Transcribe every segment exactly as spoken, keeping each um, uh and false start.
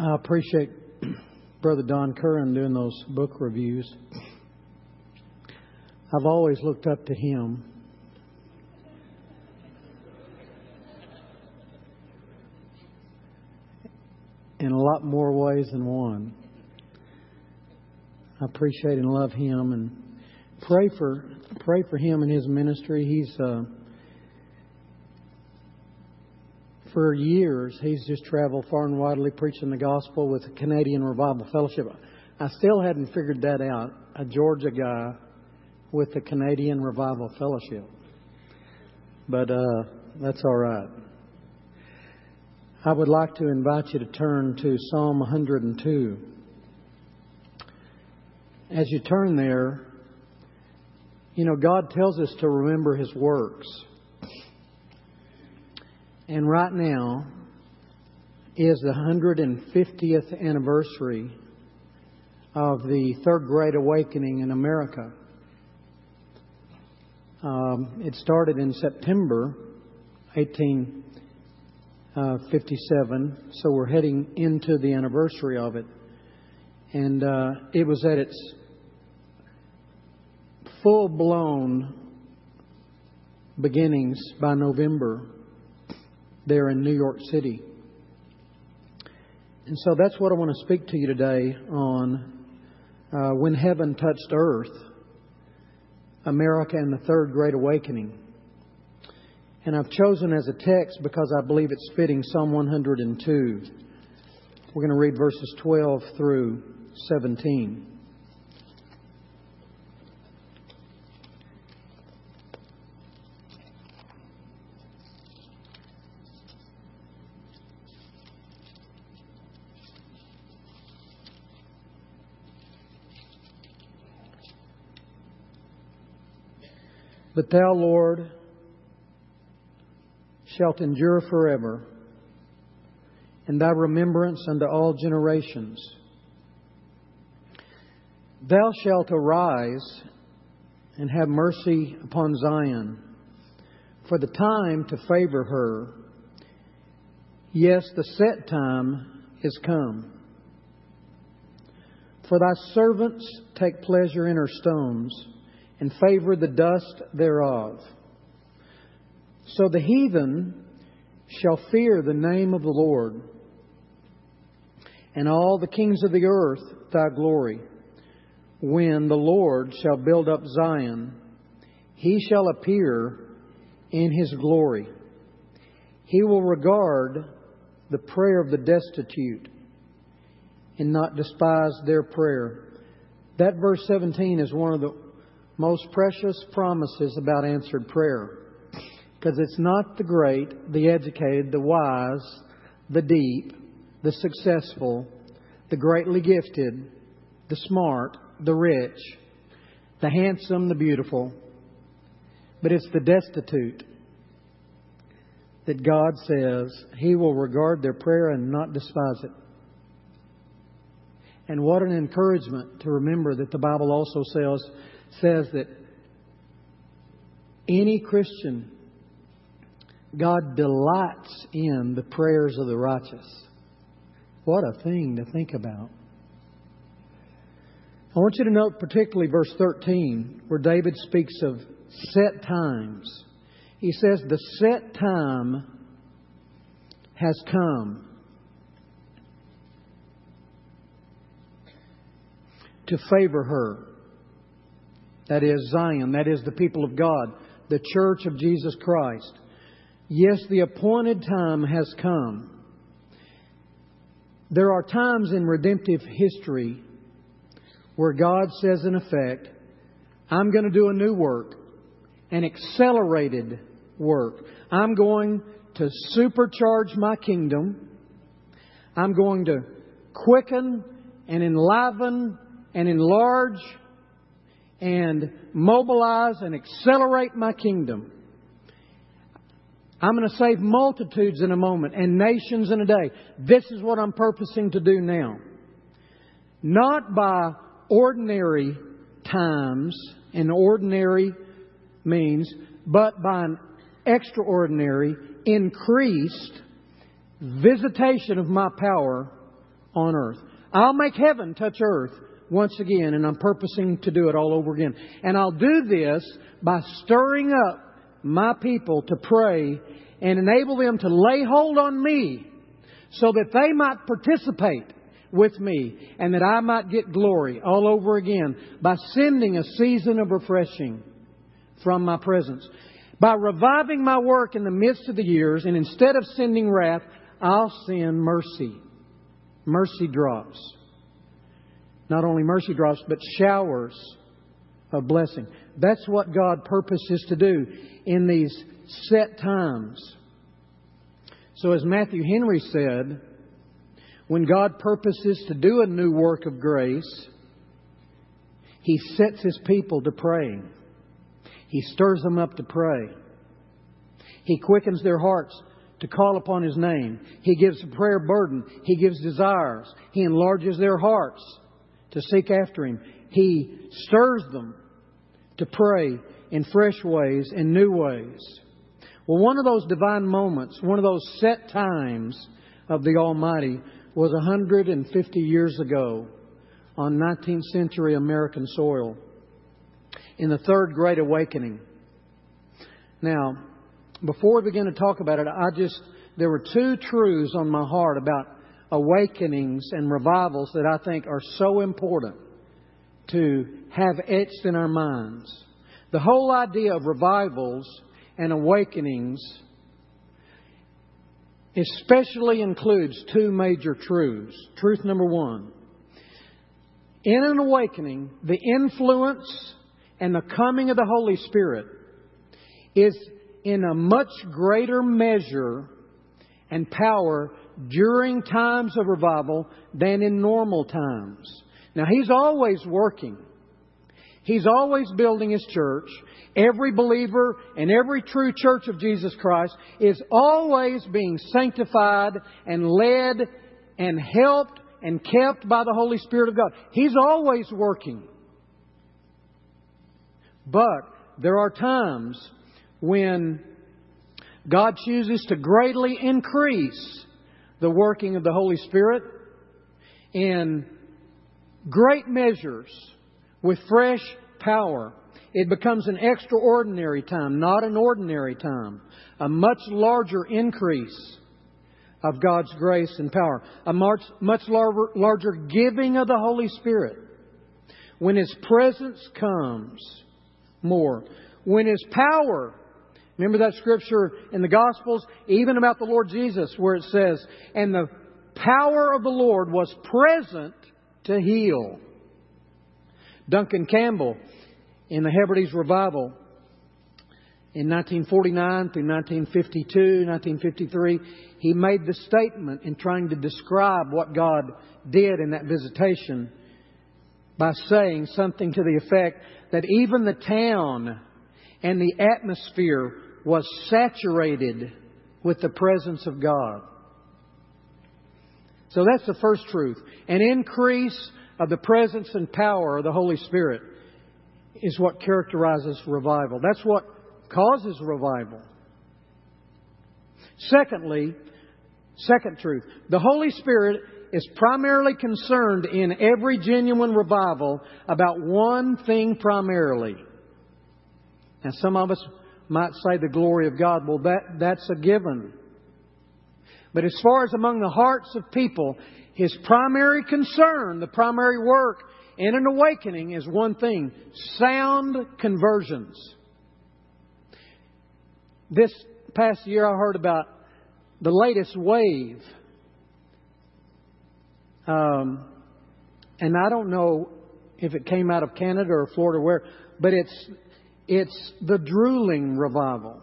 I appreciate Brother Don Curran doing those book reviews. I've always looked up to him. In a lot more ways than one. I appreciate and love him, and pray for pray for him and his ministry. He's uh, for years he's just traveled far and widely preaching the gospel with the Canadian Revival Fellowship. I still hadn't figured that out. A Georgia guy with the Canadian Revival Fellowship, but uh, that's all right. I would like to invite you to turn to Psalm one hundred two. As you turn there, you know, God tells us to remember His works. And right now is the one hundred fiftieth anniversary of the Third Great Awakening in America. Um, it started in September eighteen fifty-seven, so we're heading into the anniversary of it. And uh, it was at its full-blown beginnings by November there in New York City. And so that's what I want to speak to you today on uh, When Heaven Touched Earth, America and the Third Great Awakening. And I've chosen as a text because I believe it's fitting Psalm one hundred two. We're going to read verses twelve through seventeen. But Thou, Lord, shalt endure forever, and Thy remembrance unto all generations. Thou shalt arise and have mercy upon Zion, for the time to favor her. Yes, the set time is come. For Thy servants take pleasure in her stones, and favor the dust thereof. So the heathen shall fear the name of the Lord, and all the kings of the earth Thy glory. When the Lord shall build up Zion, He shall appear in His glory. He will regard the prayer of the destitute and not despise their prayer. That verse seventeen is one of the most precious promises about answered prayer. Because it's not the great, the educated, the wise, the deep, the successful, the greatly gifted, the smart, the rich, the handsome, the beautiful. But it's the destitute that God says He will regard their prayer and not despise it. And what an encouragement to remember that the Bible also says, says that any Christian, God delights in the prayers of the righteous. What a thing to think about. I want you to note particularly verse thirteen, where David speaks of set times. He says, the set time has come to favor her. That is Zion. That is the people of God, the church of Jesus Christ. Yes, the appointed time has come. There are times in redemptive history where God says, in effect, I'm going to do a new work, an accelerated work. I'm going to supercharge my kingdom. I'm going to quicken and enliven and enlarge and mobilize and accelerate my kingdom. I'm going to save multitudes in a moment and nations in a day. This is what I'm purposing to do now. Not by ordinary times and ordinary means, but by an extraordinary, increased visitation of my power on earth. I'll make heaven touch earth once again, and I'm purposing to do it all over again. And I'll do this by stirring up my people to pray and enable them to lay hold on me so that they might participate with me and that I might get glory all over again by sending a season of refreshing from my presence. By reviving my work in the midst of the years, and instead of sending wrath, I'll send mercy. Mercy drops. Not only mercy drops, but showers of blessing. That's what God purposes to do in these set times. So as Matthew Henry said, when God purposes to do a new work of grace, He sets His people to praying. He stirs them up to pray. He quickens their hearts to call upon His name. He gives a prayer burden. He gives desires. He enlarges their hearts to seek after Him. He stirs them to pray in fresh ways, in new ways. Well, one of those divine moments, one of those set times of the Almighty was one hundred fifty years ago on nineteenth century American soil in the Third Great Awakening. Now, before we begin to talk about it, I just, there were two truths on my heart about awakenings and revivals that I think are so important to have etched in our minds. The whole idea of revivals and awakenings especially includes two major truths. Truth number one, in an awakening, the influence and the coming of the Holy Spirit is in a much greater measure and power during times of revival than in normal times. Now, He's always working. He's always building His church. Every believer and every true church of Jesus Christ is always being sanctified and led and helped and kept by the Holy Spirit of God. He's always working. But there are times when God chooses to greatly increase the working of the Holy Spirit in great measures with fresh power. It becomes an extraordinary time, not an ordinary time. A much larger increase of God's grace and power. A much, much larger, larger giving of the Holy Spirit. When His presence comes more. When His power, remember that scripture in the Gospels, even about the Lord Jesus, where it says, and the power of the Lord was present to heal. Duncan Campbell, in the Hebrides Revival, in nineteen forty-nine through nineteen fifty-two, nineteen fifty-three, he made the statement in trying to describe what God did in that visitation by saying something to the effect that even the town and the atmosphere was saturated with the presence of God. So that's the first truth. An increase of the presence and power of the Holy Spirit is what characterizes revival. That's what causes revival. Secondly, second truth, the Holy Spirit is primarily concerned in every genuine revival about one thing primarily. Now, some of us might say the glory of God. Well, that, that's a given. But as far as among the hearts of people, His primary concern, the primary work in an awakening is one thing: sound conversions. This past year I heard about the latest wave. Um, and I don't know if it came out of Canada or Florida or where, but it's it's the drooling revival.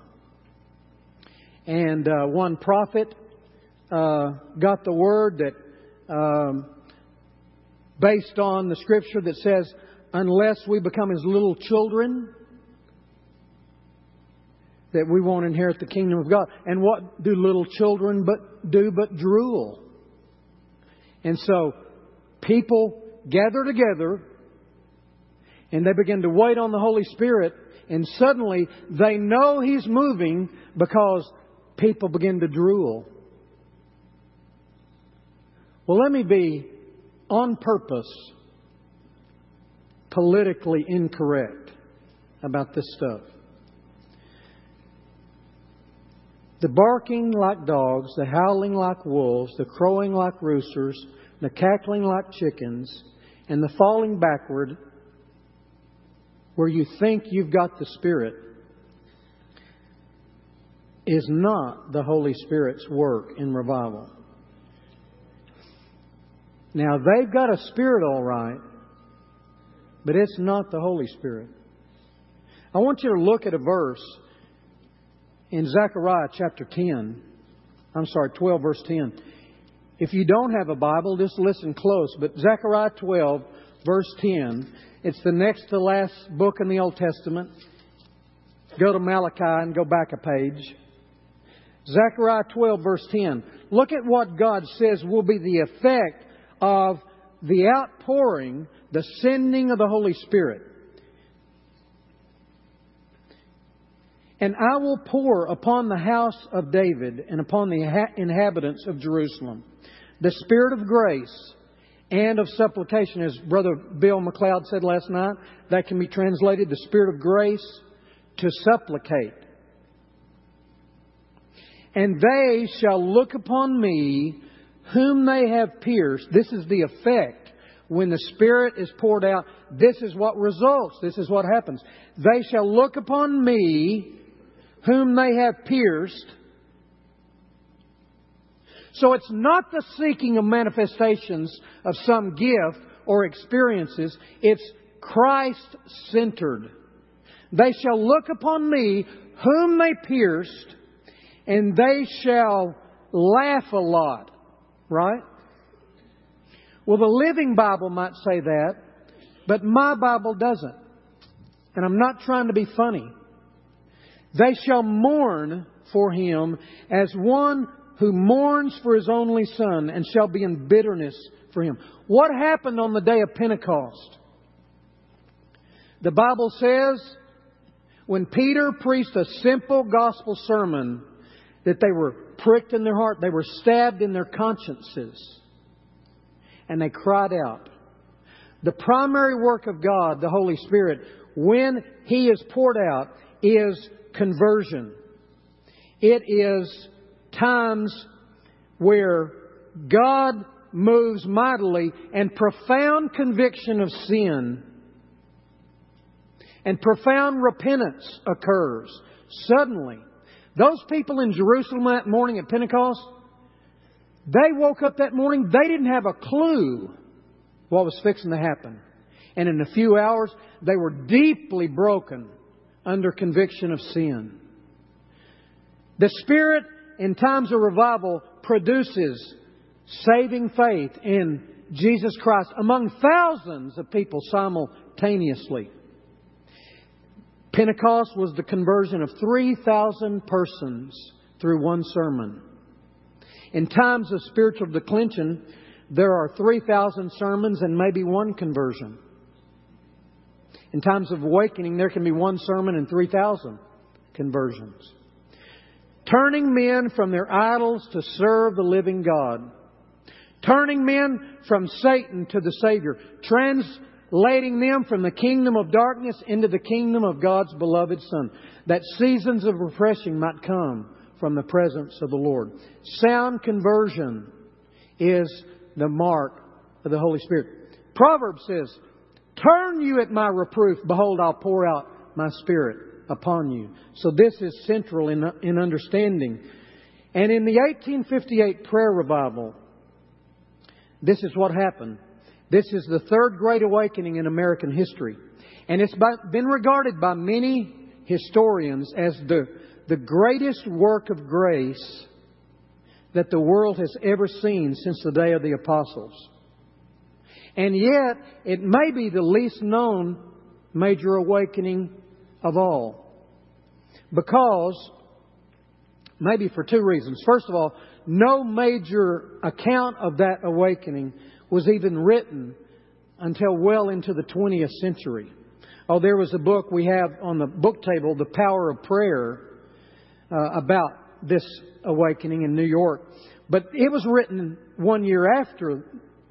And uh, one prophet uh, got the word that um, based on the scripture that says, unless we become as little children, that we won't inherit the kingdom of God. And what do little children but do but drool? And so people gather together and they begin to wait on the Holy Spirit, and suddenly they know He's moving because people begin to drool. Well, let me be on purpose politically incorrect about this stuff. The barking like dogs, the howling like wolves, the crowing like roosters, the cackling like chickens, and the falling backward where you think you've got the Spirit is not the Holy Spirit's work in revival. Now, they've got a Spirit all right, but it's not the Holy Spirit. I want you to look at a verse in Zechariah chapter ten. I'm sorry, twelve verse ten. If you don't have a Bible, just listen close. But Zechariah twelve verse ten, it's the next to last book in the Old Testament. Go to Malachi and go back a page. Zechariah twelve verse ten. Look at what God says will be the effect of the outpouring, the sending of the Holy Spirit. And I will pour upon the house of David and upon the inhabitants of Jerusalem the Spirit of grace and of supplication. As Brother Bill McLeod said last night, that can be translated the Spirit of grace to supplicate. And they shall look upon me whom they have pierced. This is the effect. When the Spirit is poured out, this is what results. This is what happens. They shall look upon me whom they have pierced. So it's not the seeking of manifestations of some gift or experiences. It's Christ-centered. They shall look upon me whom they pierced, and they shall laugh a lot. Right? Well, the Living Bible might say that, but my Bible doesn't. And I'm not trying to be funny. They shall mourn for him as one who mourns for his only son, and shall be in bitterness for him. What happened on the day of Pentecost? The Bible says when Peter preached a simple gospel sermon, that they were pricked in their heart. They were stabbed in their consciences. And they cried out. The primary work of God, the Holy Spirit, when He is poured out, is conversion. It is times where God moves mightily and profound conviction of sin and profound repentance occurs suddenly. Those people in Jerusalem that morning at Pentecost, they woke up that morning, they didn't have a clue what was fixing to happen. And in a few hours, they were deeply broken under conviction of sin. The Spirit in times of revival produces saving faith in Jesus Christ among thousands of people simultaneously. Pentecost was the conversion of three thousand persons through one sermon. In times of spiritual declension, there are three thousand sermons and maybe one conversion. In times of awakening, there can be one sermon and three thousand conversions. Turning men from their idols to serve the living God. Turning men from Satan to the Savior. Translating them from the kingdom of darkness into the kingdom of God's beloved Son. That seasons of refreshing might come from the presence of the Lord. Sound conversion is the mark of the Holy Spirit. Proverbs says, "Turn you at my reproof. Behold, I'll pour out my Spirit upon you." So this is central in, in understanding. And in the eighteen fifty-eight prayer revival, this is what happened. This is the third great awakening in American history. And it's by, been regarded by many historians as the, the greatest work of grace that the world has ever seen since the day of the apostles. And yet, it may be the least known major awakening of all. Because, maybe for two reasons. First of all, no major account of that awakening was even written until well into the twentieth century. Oh, there was a book we have on the book table, The Power of Prayer, uh, about this awakening in New York. But it was written one year after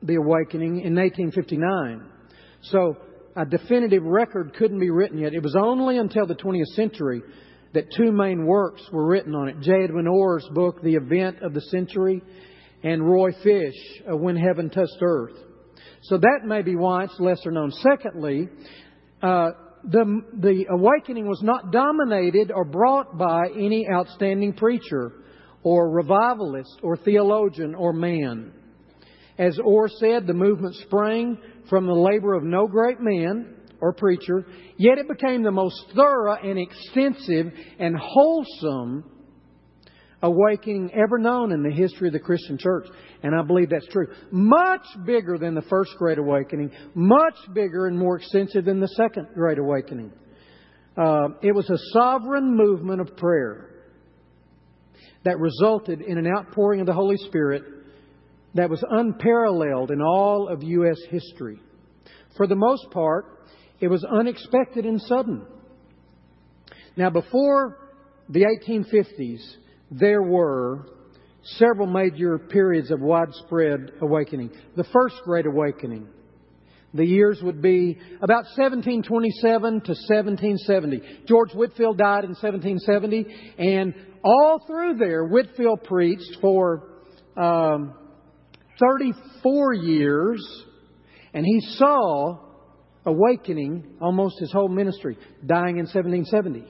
the awakening in eighteen fifty-nine. So a definitive record couldn't be written yet. It was only until the twentieth century that two main works were written on it. J. Edwin Orr's book, The Event of the Century, and Roy Fish, uh, When Heaven Touched Earth. So that may be why it's lesser known. Secondly, uh, the, the awakening was not dominated or brought by any outstanding preacher or revivalist or theologian or man. As Orr said, the movement sprang from the labor of no great man or preacher, yet it became the most thorough and extensive and wholesome awakening ever known in the history of the Christian church. And I believe that's true. Much bigger than the First Great Awakening. Much bigger and more extensive than the Second Great Awakening. Uh, it was a sovereign movement of prayer that resulted in an outpouring of the Holy Spirit that was unparalleled in all of U S history. For the most part, it was unexpected and sudden. Now, before the eighteen fifties, there were several major periods of widespread awakening. The First Great Awakening. The years would be about seventeen twenty-seven to seventeen seventy. George Whitefield died in seventeen seventy, and all through there, Whitefield preached for um, thirty-four years, and he saw awakening almost his whole ministry, dying in seventeen seventy.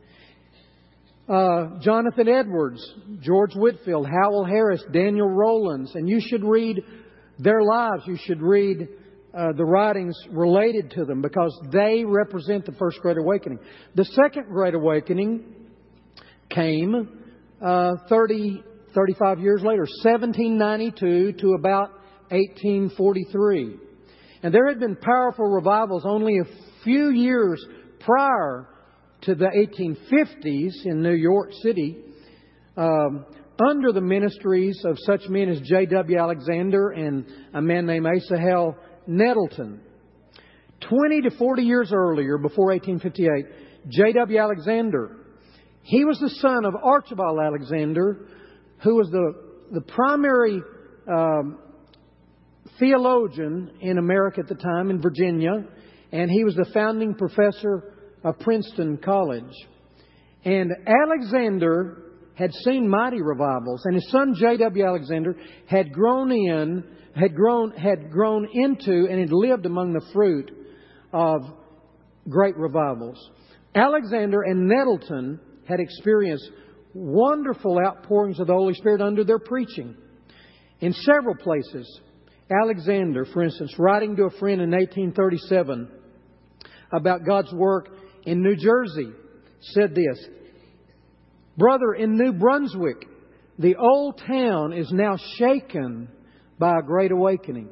Uh, Jonathan Edwards, George Whitefield, Howell Harris, Daniel Rollins, and you should read their lives. You should read uh, the writings related to them because they represent the First Great Awakening. The Second Great Awakening came uh, thirty, thirty-five years later, seventeen ninety-two to about eighteen forty-three. And there had been powerful revivals only a few years prior to the eighteen fifties in New York City, um, under the ministries of such men as J W Alexander and a man named Asahel Nettleton. twenty to forty years earlier, before eighteen fifty-eight, J W Alexander, he was the son of Archibald Alexander, who was the, the primary um, theologian in America at the time, in Virginia, and he was the founding professor of Princeton College. And Alexander had seen mighty revivals, and his son J W Alexander had grown in, had grown, had grown into, and had lived among the fruit of great revivals. Alexander and Nettleton had experienced wonderful outpourings of the Holy Spirit under their preaching. In several places, Alexander, for instance, writing to a friend in eighteen thirty-seven about God's work in New Jersey, said this: "Brother, in New Brunswick, the old town is now shaken by a great awakening."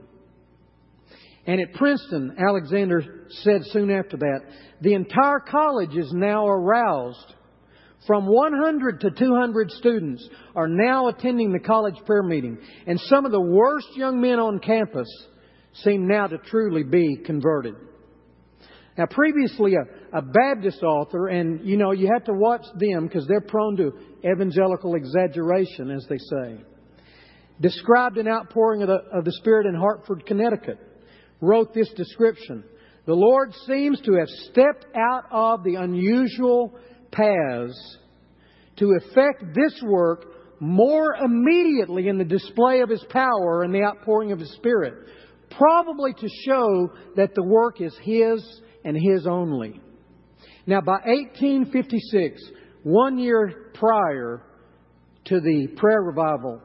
And at Princeton, Alexander said soon after that, "The entire college is now aroused. From one hundred to two hundred students are now attending the college prayer meeting. And some of the worst young men on campus seem now to truly be converted." Now, previously a, a Baptist author, and you know, you have to watch them because they're prone to evangelical exaggeration, as they say, described an outpouring of the, of the Spirit in Hartford, Connecticut, wrote this description: "The Lord seems to have stepped out of the unusual paths to effect this work more immediately in the display of His power and the outpouring of His Spirit, probably to show that the work is His and His only." Now, by eighteen fifty-six, one year prior to the prayer revival,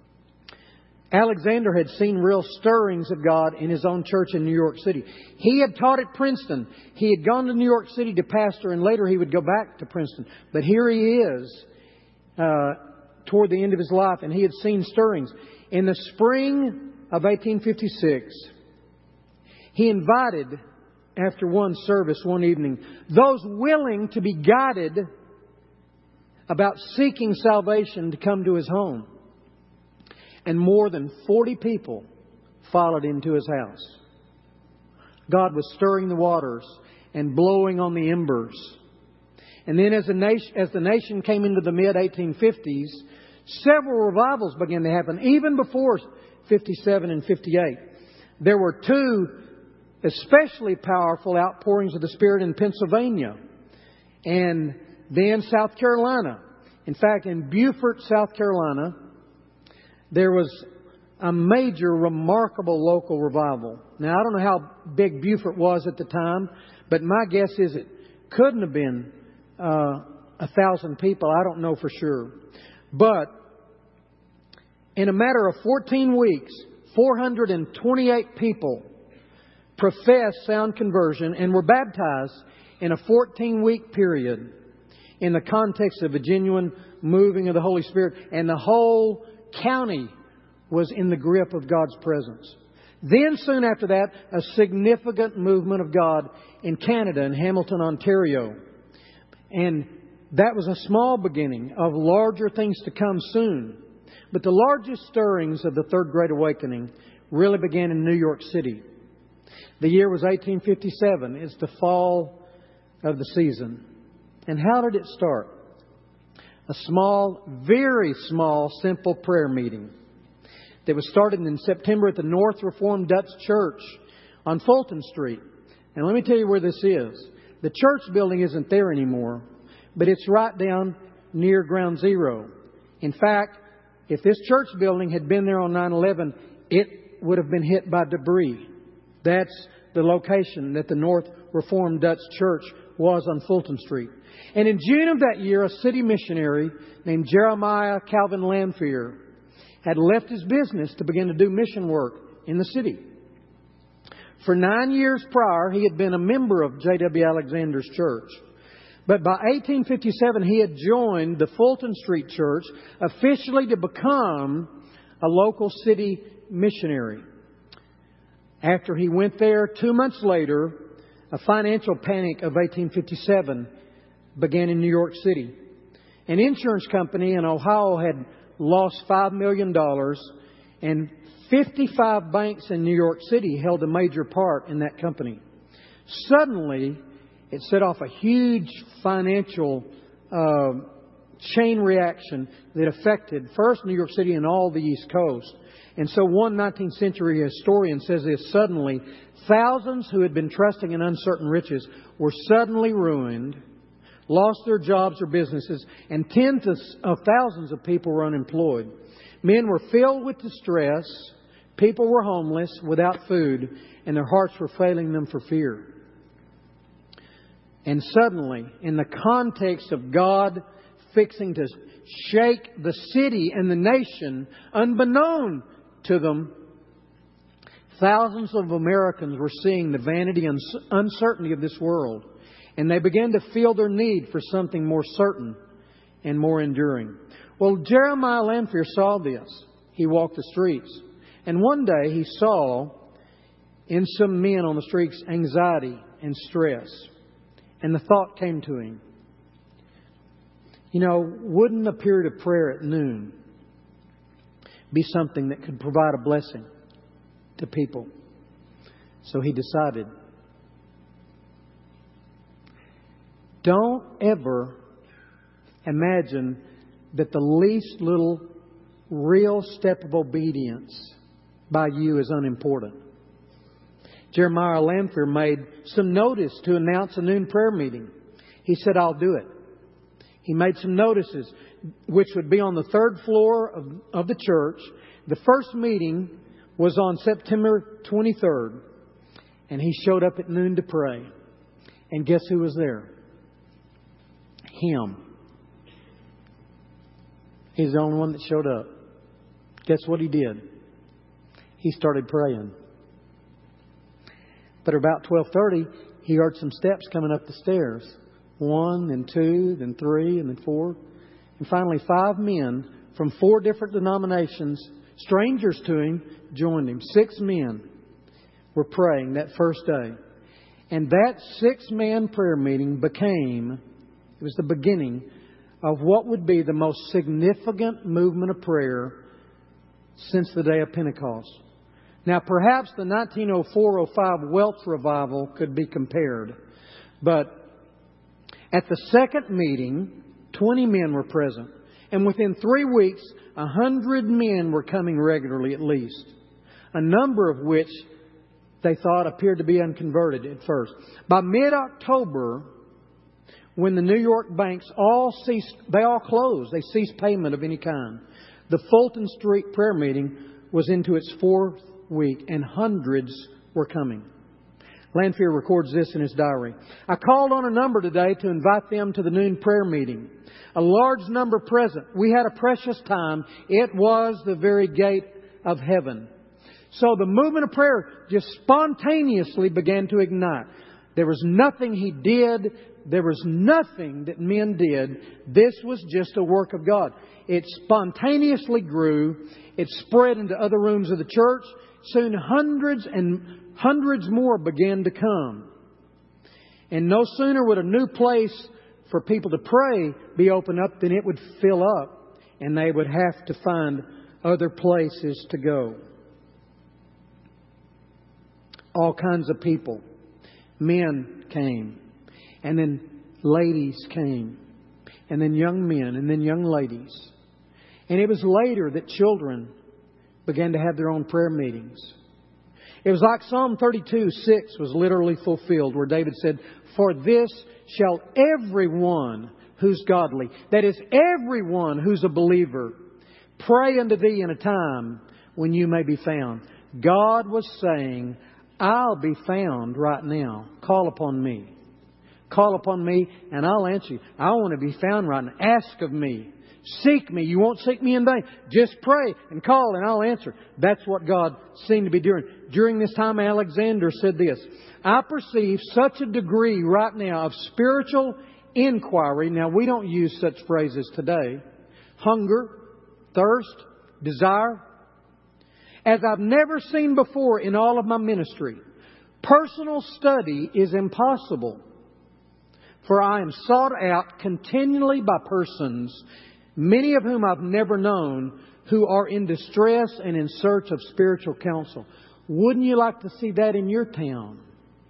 Alexander had seen real stirrings of God in his own church in New York City. He had taught at Princeton. He had gone to New York City to pastor, and later he would go back to Princeton. But here he is uh, toward the end of his life, and he had seen stirrings. In the spring of eighteen fifty-six, he invited, after one service one evening, those willing to be guided about seeking salvation to come to his home. And more than forty people followed him to his house. God was stirring the waters and blowing on the embers. And then as the nation, as the nation came into the mid eighteen fifties, several revivals began to happen, even before fifty-seven and fifty-eight. There were two especially powerful outpourings of the Spirit in Pennsylvania and then South Carolina. In fact, in Beaufort, South Carolina, there was a major, remarkable local revival. Now, I don't know how big Beaufort was at the time, but my guess is it couldn't have been uh, a thousand people. I don't know for sure. But in a matter of fourteen weeks, four hundred twenty-eight people professed sound conversion and were baptized in a fourteen-week period in the context of a genuine moving of the Holy Spirit. And the whole county was in the grip of God's presence. Then soon after that, a significant movement of God in Canada, in Hamilton, Ontario. And that was a small beginning of larger things to come soon. But the largest stirrings of the Third Great Awakening really began in New York City. The year was eighteen fifty-seven. It's the fall of the season. And how did it start? A small, very small, simple prayer meeting that was started in September at the North Reformed Dutch Church on Fulton Street. And let me tell you where this is. The church building isn't there anymore, but it's right down near Ground Zero. In fact, if this church building had been there on nine eleven, it would have been hit by debris. That's the location that the North Reformed Dutch Church was on Fulton Street. And in June of that year, a city missionary named Jeremiah Calvin Lanphier had left his business to begin to do mission work in the city. For nine years prior, he had been a member of J W Alexander's church. But by eighteen fifty-seven, he had joined the Fulton Street Church officially to become a local city missionary. After he went there, two months later, a financial panic of eighteen fifty-seven began in New York City. An insurance company in Ohio had lost five million dollars, and fifty-five banks in New York City held a major part in that company. Suddenly, it set off a huge financial uh, chain reaction that affected first New York City and all the East Coast. And so one nineteenth century historian says this: suddenly, thousands who had been trusting in uncertain riches were suddenly ruined, lost their jobs or businesses, and tens of thousands of people were unemployed. Men were filled with distress. People were homeless, without food, and their hearts were failing them for fear. And suddenly, in the context of God fixing to shake the city and the nation, unbeknown to them, thousands of Americans were seeing the vanity and uncertainty of this world. And they began to feel their need for something more certain and more enduring. Well, Jeremiah Lanphier saw this. He walked the streets. And one day he saw in some men on the streets anxiety and stress. And the thought came to him, you know, wouldn't a period of prayer at noon be something that could provide a blessing to people? So he decided, don't ever imagine that the least little real step of obedience by you is unimportant. Jeremiah Lanphier made some notice to announce a noon prayer meeting. He said, I'll do it. He made some notices, which would be on the third floor of, of the church. The first meeting was on September twenty-third. And he showed up at noon to pray. And guess who was there? Him. He's the only one that showed up. Guess what he did? He started praying. But about twelve thirty, he heard some steps coming up the stairs. One, then two, then three, and then four. And finally, five men from four different denominations, strangers to him, joined him. Six men were praying that first day. And that six-man prayer meeting became, it was the beginning of what would be the most significant movement of prayer since the day of Pentecost. Now, perhaps the nineteen oh four oh five Welsh revival could be compared. But at the second meeting, twenty men were present. And within three weeks, one hundred men were coming regularly at least. A number of which they thought appeared to be unconverted at first. By mid-October, when the New York banks all ceased, they all closed. They ceased payment of any kind. The Fulton Street prayer meeting was into its fourth week, and hundreds were coming. Lanphier records this in his diary. I called on a number today to invite them to the noon prayer meeting. A large number present. We had a precious time. It was the very gate of heaven. So the movement of prayer just spontaneously began to ignite. There was nothing he did. There was nothing that men did. This was just a work of God. It spontaneously grew. It spread into other rooms of the church. Soon hundreds and hundreds more began to come. And no sooner would a new place for people to pray be opened up than it would fill up. And they would have to find other places to go. All kinds of people. Men came. And then ladies came. And then young men. And then young ladies. And it was later that children began to have their own prayer meetings. It was like Psalm thirty-two six was literally fulfilled, where David said, "For this shall everyone who's godly," that is, everyone who's a believer, "pray unto thee in a time when you may be found." God was saying, I'll be found right now. Call upon me. Call upon me and I'll answer you. I want to be found right now. Ask of me. Seek me. You won't seek me in vain. Just pray and call and I'll answer. That's what God seemed to be doing. During this time, Alexander said this, "I perceive such a degree right now of spiritual inquiry." Now, we don't use such phrases today. Hunger, thirst, desire. "As I've never seen before in all of my ministry. Personal study is impossible. For I am sought out continually by persons, many of whom I've never known, who are in distress and in search of spiritual counsel." Wouldn't you like to see that in your town?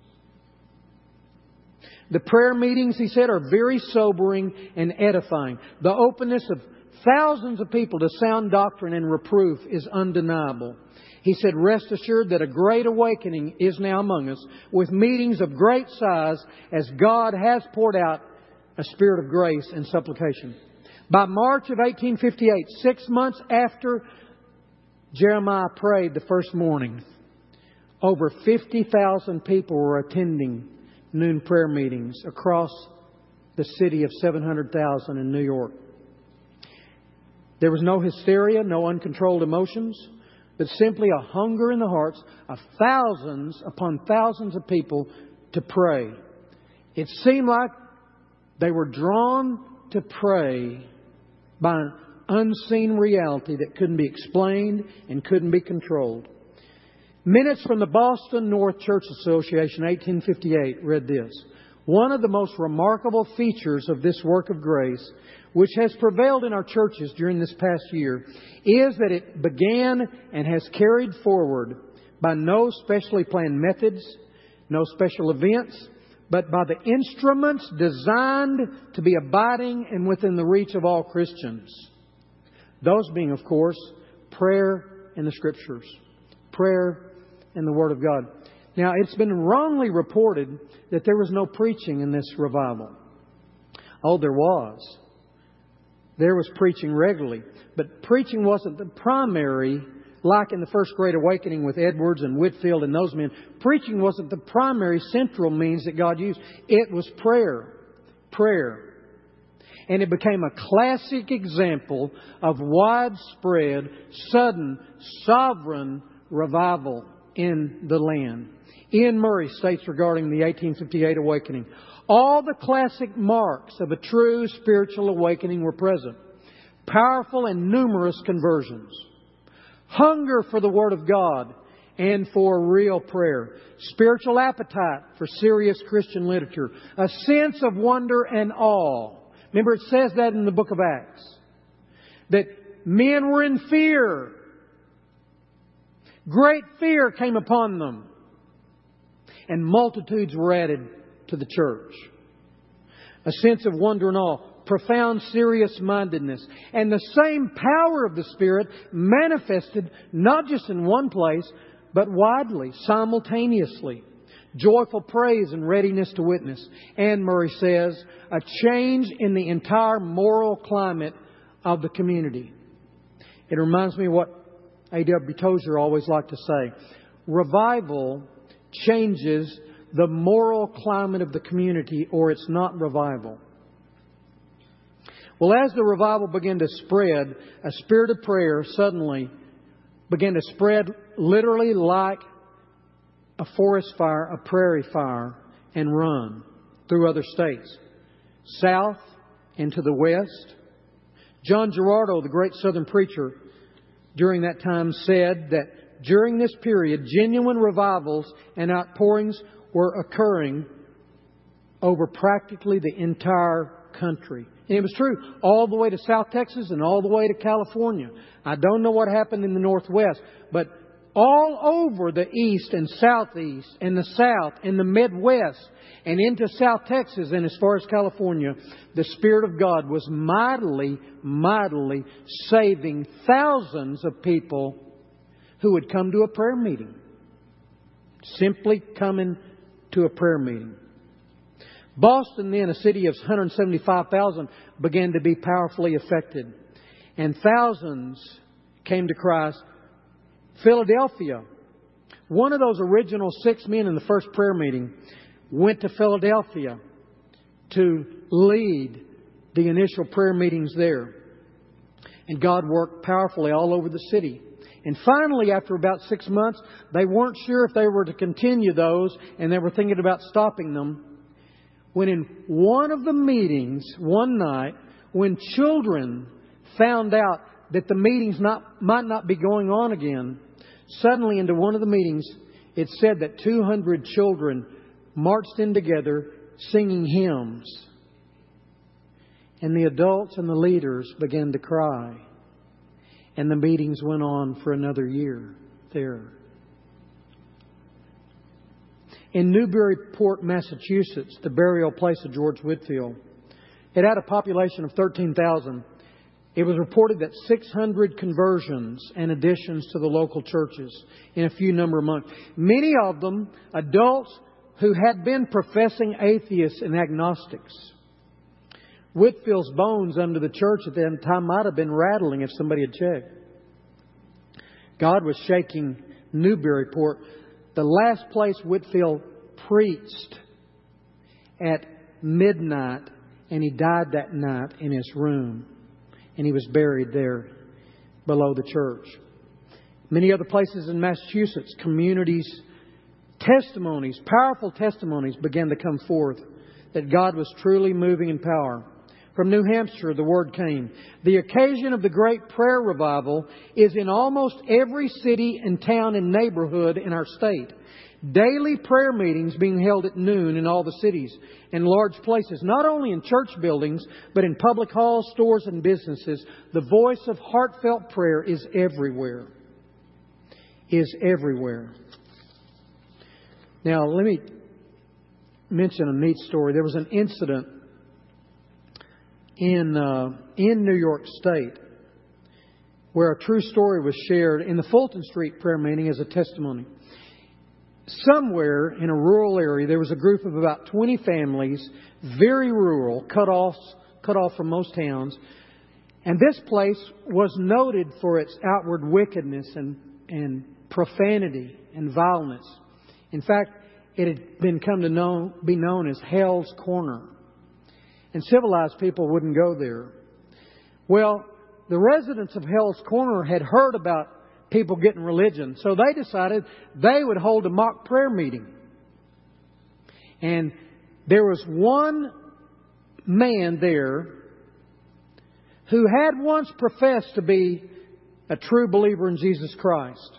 The prayer meetings, he said, are very sobering and edifying. The openness of thousands of people to sound doctrine and reproof is undeniable. He said, "Rest assured that a great awakening is now among us, with meetings of great size, as God has poured out a spirit of grace and supplication." By March of eighteen fifty-eight, six months after Jeremiah prayed the first morning, over fifty thousand people were attending noon prayer meetings across the city of seven hundred thousand in New York. There was no hysteria, no uncontrolled emotions, but simply a hunger in the hearts of thousands upon thousands of people to pray. It seemed like they were drawn to pray by an unseen reality that couldn't be explained and couldn't be controlled. Minutes from the Boston North Church Association, eighteen fifty-eight, read this. "One of the most remarkable features of this work of grace, which has prevailed in our churches during this past year, is that it began and has carried forward by no specially planned methods, no special events, but by the instruments designed to be abiding and within the reach of all Christians. Those being, of course, prayer and the Scriptures. Prayer and the Word of God." Now, it's been wrongly reported that there was no preaching in this revival. Oh, there was. There was preaching regularly. But preaching wasn't the primary, like in the First Great Awakening with Edwards and Whitefield and those men. Preaching wasn't the primary central means that God used. It was prayer. Prayer. And it became a classic example of widespread, sudden, sovereign revival in the land. Ian Murray states regarding the eighteen fifty-eight awakening, "All the classic marks of a true spiritual awakening were present. Powerful and numerous conversions. Hunger for the Word of God and for real prayer. Spiritual appetite for serious Christian literature. A sense of wonder and awe." Remember, it says that in the book of Acts. That men were in fear. Great fear came upon them. And multitudes were added to the church. A sense of wonder and awe. Profound serious-mindedness. And the same power of the Spirit manifested not just in one place, but widely, simultaneously. Joyful praise and readiness to witness. Anne Murray says, a change in the entire moral climate of the community. It reminds me of what A W Tozer always liked to say. Revival changes the moral climate of the community, or it's not revival. Well, as the revival began to spread, a spirit of prayer suddenly began to spread literally like a forest fire, a prairie fire, and run through other states, south and to the west. John Gerardo, the great Southern preacher, during that time said that during this period, genuine revivals and outpourings were occurring over practically the entire country. And it was true all the way to South Texas and all the way to California. I don't know what happened in the Northwest, but all over the East and Southeast and the South and the Midwest and into South Texas and as far as California, the Spirit of God was mightily, mightily saving thousands of people who would come to a prayer meeting. Simply coming to a prayer meeting. Boston then, a city of one hundred seventy-five thousand, began to be powerfully affected. And thousands came to Christ. Philadelphia, one of those original six men in the first prayer meeting, went to Philadelphia to lead the initial prayer meetings there. And God worked powerfully all over the city. And finally, after about six months, they weren't sure if they were to continue those, and they were thinking about stopping them. When in one of the meetings, one night, when children found out that the meetings not, might not be going on again, suddenly into one of the meetings, it said that two hundred children marched in together singing hymns. And the adults and the leaders began to cry. And the meetings went on for another year there. In Newburyport, Massachusetts, the burial place of George Whitefield, it had a population of thirteen thousand. It was reported that six hundred conversions and additions to the local churches in a few number of months. Many of them adults who had been professing atheists and agnostics. Whitefield's bones under the church at that time might have been rattling if somebody had checked. God was shaking Newburyport. The last place Whitefield preached at midnight, and he died that night in his room. And he was buried there below the church. Many other places in Massachusetts, communities, testimonies, powerful testimonies began to come forth that God was truly moving in power. From New Hampshire, the word came. The occasion of the great prayer revival is in almost every city and town and neighborhood in our state. Daily prayer meetings being held at noon in all the cities and large places, not only in church buildings, but in public halls, stores, and businesses. The voice of heartfelt prayer is everywhere. Is everywhere. Now, let me mention a neat story. There was an incident in uh, in New York State where a true story was shared in the Fulton Street prayer meeting as a testimony. Somewhere in a rural area, there was a group of about twenty families, very rural, cut off, cut off from most towns. And this place was noted for its outward wickedness and, and profanity and violence. In fact, it had been come to know, be known as Hell's Corner. And civilized people wouldn't go there. Well, the residents of Hell's Corner had heard about people getting religion. So they decided they would hold a mock prayer meeting. And there was one man there who had once professed to be a true believer in Jesus Christ.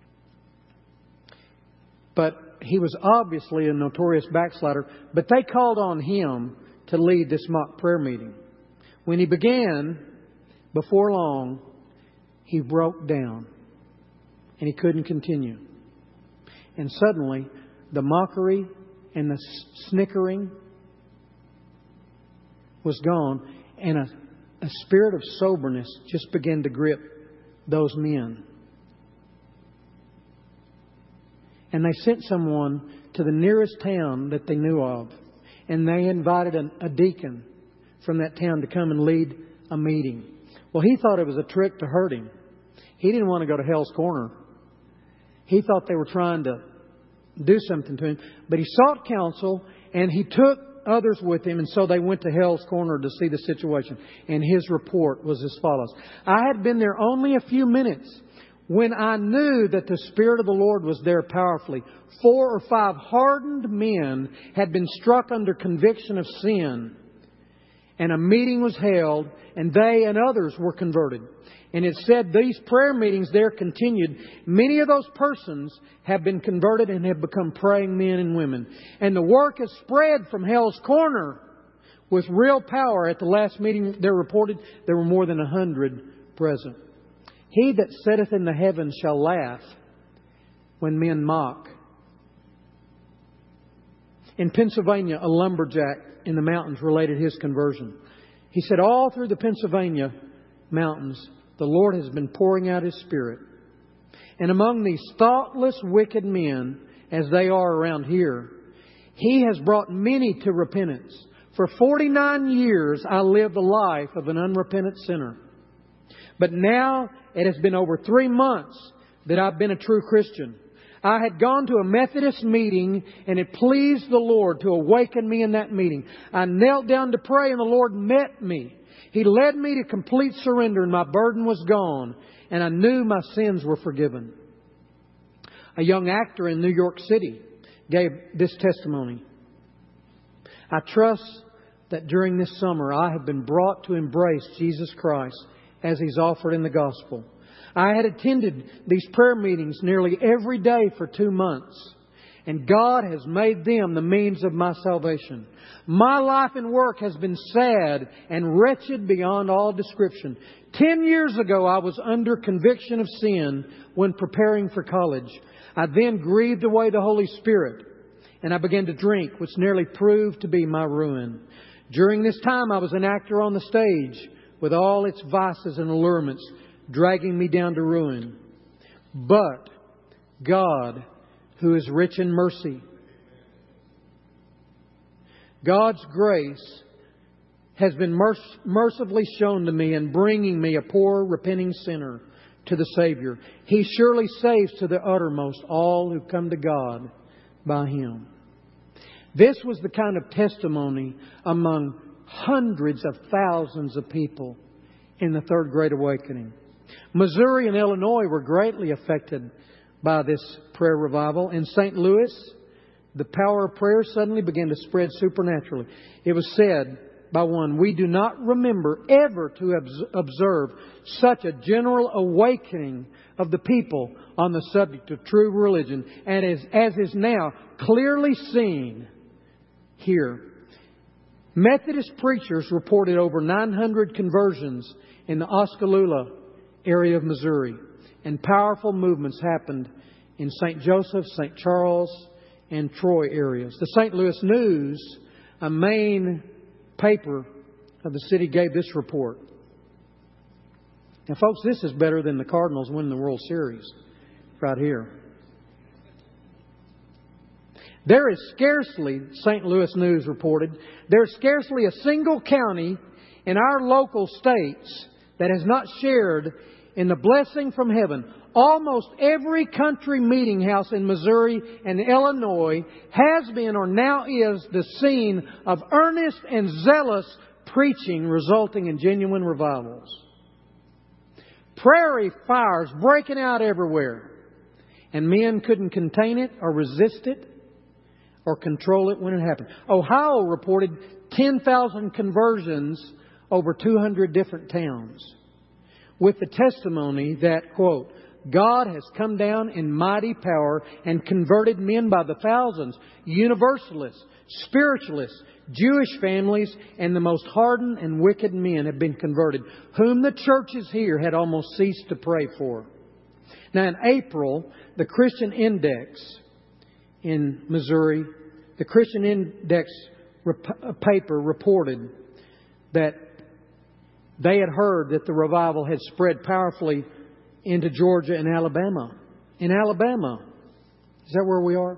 But he was obviously a notorious backslider. But they called on him to lead this mock prayer meeting. When he began, before long, he broke down. And he couldn't continue. And suddenly, the mockery and the snickering was gone. And a, a spirit of soberness just began to grip those men. And they sent someone to the nearest town that they knew of. And they invited a, a deacon from that town to come and lead a meeting. Well, he thought it was a trick to hurt him. He didn't want to go to Hell's Corner. He thought they were trying to do something to him. But he sought counsel, and he took others with him, and so they went to Hell's Corner to see the situation. And his report was as follows. I had been there only a few minutes when I knew that the Spirit of the Lord was there powerfully. Four or five hardened men had been struck under conviction of sin. And a meeting was held, and they and others were converted. And it said these prayer meetings there continued. Many of those persons have been converted and have become praying men and women. And the work has spread from Hell's Corner with real power. At the last meeting they reported there were more than a hundred present. He that sitteth in the heavens shall laugh when men mock. In Pennsylvania, a lumberjack in the mountains related his conversion. He said, all through the Pennsylvania mountains, the Lord has been pouring out His Spirit. And among these thoughtless, wicked men, as they are around here, He has brought many to repentance. For forty-nine years, I lived the life of an unrepentant sinner. But now it has been over three months that I've been a true Christian. I had gone to a Methodist meeting, and it pleased the Lord to awaken me in that meeting. I knelt down to pray, and the Lord met me. He led me to complete surrender, and my burden was gone, and I knew my sins were forgiven. A young actor in New York City gave this testimony. I trust that during this summer I have been brought to embrace Jesus Christ as He's offered in the gospel. I had attended these prayer meetings nearly every day for two months. And God has made them the means of my salvation. My life and work has been sad and wretched beyond all description. Ten years ago, I was under conviction of sin when preparing for college. I then grieved away the Holy Spirit, and I began to drink, which nearly proved to be my ruin. During this time, I was an actor on the stage with all its vices and allurements, dragging me down to ruin. But God, who is rich in mercy, God's grace has been merc- mercifully shown to me in bringing me, a poor, repenting sinner, to the Savior. He surely saves to the uttermost all who come to God by Him. This was the kind of testimony among hundreds of thousands of people in the Third Great Awakening. Missouri and Illinois were greatly affected by this prayer revival. In Saint Louis, the power of prayer suddenly began to spread supernaturally. It was said by one, we do not remember ever to have observed such a general awakening of the people on the subject of true religion, and as, as is now clearly seen here. Methodist preachers reported over nine hundred conversions in the Oskaloosa area of Missouri, and powerful movements happened in Saint Joseph, Saint Charles, and Troy areas. The Saint Louis News, a main paper of the city, gave this report. Now, folks, this is better than the Cardinals winning the World Series right here. There is scarcely, Saint Louis News reported, there's scarcely a single county in our local states that has not shared in the blessing from heaven. Almost every country meeting house in Missouri and Illinois has been or now is the scene of earnest and zealous preaching resulting in genuine revivals. Prairie fires breaking out everywhere, and men couldn't contain it or resist it or control it when it happened. Ohio reported ten thousand conversions over two hundred different towns, with the testimony that, quote, God has come down in mighty power and converted men by the thousands, Universalists, Spiritualists, Jewish families, and the most hardened and wicked men have been converted, whom the churches here had almost ceased to pray for. Now, in April, the Christian Index in Missouri, the Christian Index rep- paper reported that they had heard that the revival had spread powerfully into Georgia and Alabama. In Alabama, Is that where we are?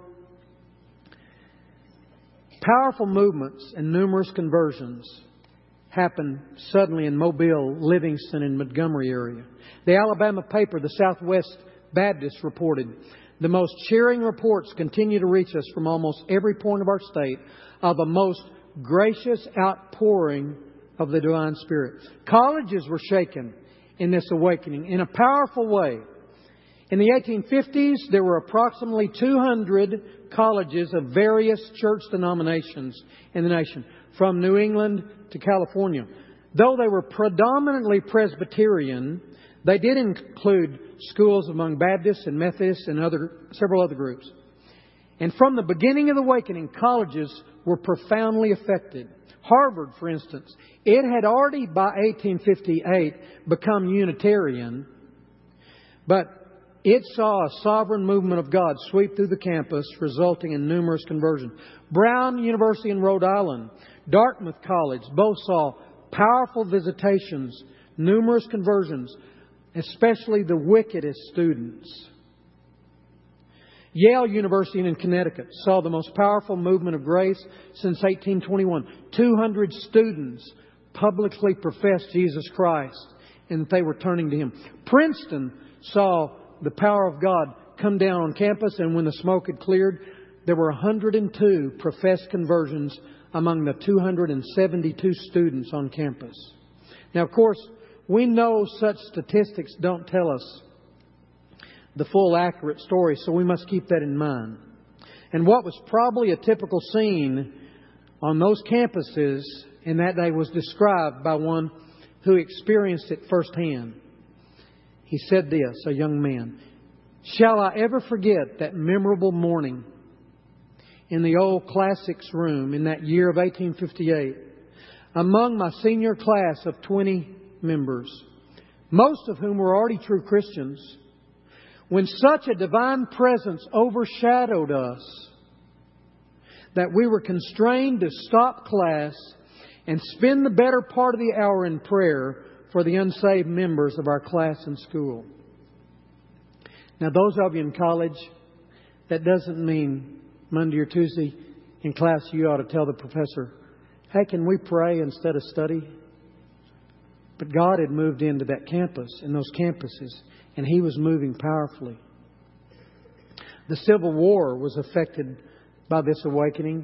Powerful movements and numerous conversions happened suddenly in Mobile, Livingston, and Montgomery area. The Alabama paper, the Southwest Baptist, reported, the most cheering reports continue to reach us from almost every point of our state of a most gracious outpouring of the Divine Spirit. Colleges were shaken in this awakening in a powerful way. In the eighteen fifties, there were approximately two hundred colleges of various church denominations in the nation, from New England to California. Though they were predominantly Presbyterian, they did include schools among Baptists and Methodists and other several other groups. And from the beginning of the awakening, colleges were profoundly affected. Harvard, for instance, it had already by eighteen fifty-eight become Unitarian, but it saw a sovereign movement of God sweep through the campus, resulting in numerous conversions. Brown University in Rhode Island, Dartmouth College, both saw powerful visitations, numerous conversions, especially the wickedest students. Yale University in Connecticut saw the most powerful movement of grace since eighteen twenty-one. two hundred students publicly professed Jesus Christ and that they were turning to Him. Princeton saw the power of God come down on campus, and when the smoke had cleared, there were one hundred two professed conversions among the two hundred seventy-two students on campus. Now, of course, we know such statistics don't tell us the full accurate story, so we must keep that in mind. And what was probably a typical scene on those campuses in that day was described by one who experienced it firsthand. He said this, a young man, "Shall I ever forget that memorable morning in the old classics room in that year of eighteen fifty-eight, among my senior class of twenty members, most of whom were already true Christians, when such a divine presence overshadowed us that we were constrained to stop class and spend the better part of the hour in prayer for the unsaved members of our class and school." Now, those of you in college, that doesn't mean Monday or Tuesday in class you ought to tell the professor, "Hey, can we pray instead of study?" But God had moved into that campus, in those campuses, and He was moving powerfully. The Civil War was affected by this awakening.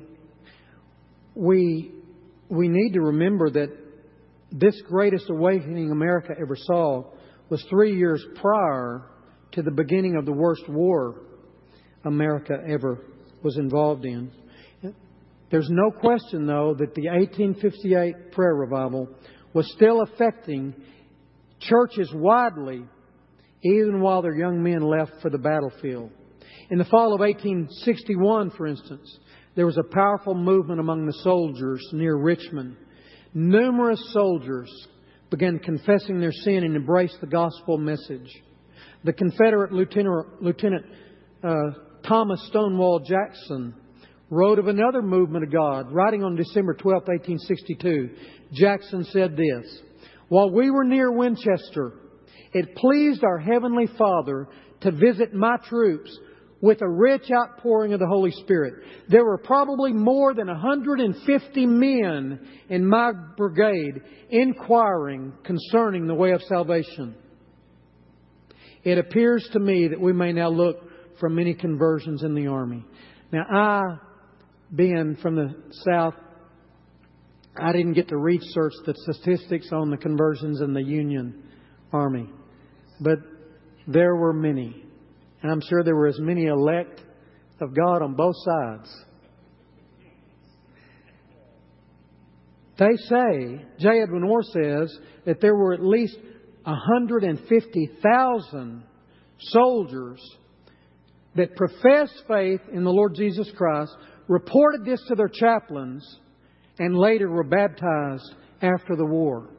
We, we need to remember that this greatest awakening America ever saw was three years prior to the beginning of the worst war America ever was involved in. There's no question, though, that the eighteen fifty-eight prayer revival was still affecting churches widely, even while their young men left for the battlefield. In the fall of eighteen sixty-one, for instance, there was a powerful movement among the soldiers near Richmond. Numerous soldiers began confessing their sin and embraced the gospel message. The Confederate Lieutenant, Lieutenant uh, Thomas Stonewall Jackson wrote of another movement of God. Writing on December twelfth, eighteen sixty-two, Jackson said this, "While we were near Winchester, it pleased our Heavenly Father to visit my troops with a rich outpouring of the Holy Spirit. There were probably more than one hundred fifty men in my brigade inquiring concerning the way of salvation. It appears to me that we may now look for many conversions in the Army." Now, I, being from the South, I didn't get to research the statistics on the conversions in the Union Army. But there were many. And I'm sure there were as many elect of God on both sides. They say, J. Edwin Orr says, that there were at least one hundred fifty thousand soldiers that professed faith in the Lord Jesus Christ, reported this to their chaplains, and later were baptized after the war.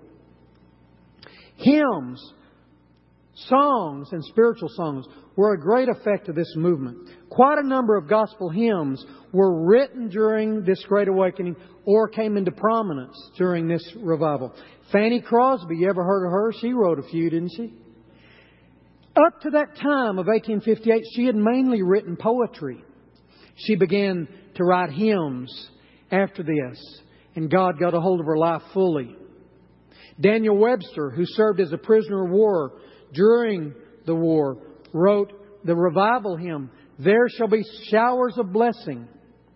Hymns, songs, and spiritual songs were a great effect of this movement. Quite a number of gospel hymns were written during this Great Awakening or came into prominence during this revival. Fanny Crosby, you ever heard of her? She wrote a few, didn't she? Up to that time of eighteen fifty-eight, she had mainly written poetry. She began to write hymns after this, and God got a hold of her life fully. Daniel Webster, who served as a prisoner of war during the war, wrote the revival hymn, "There shall be showers of blessing,